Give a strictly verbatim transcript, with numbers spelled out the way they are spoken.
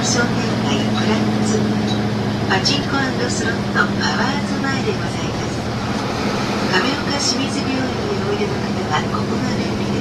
商店街プラッツパチンコ&スロットパワーズ前でございます。亀岡清水病院へおいでの方はここが便利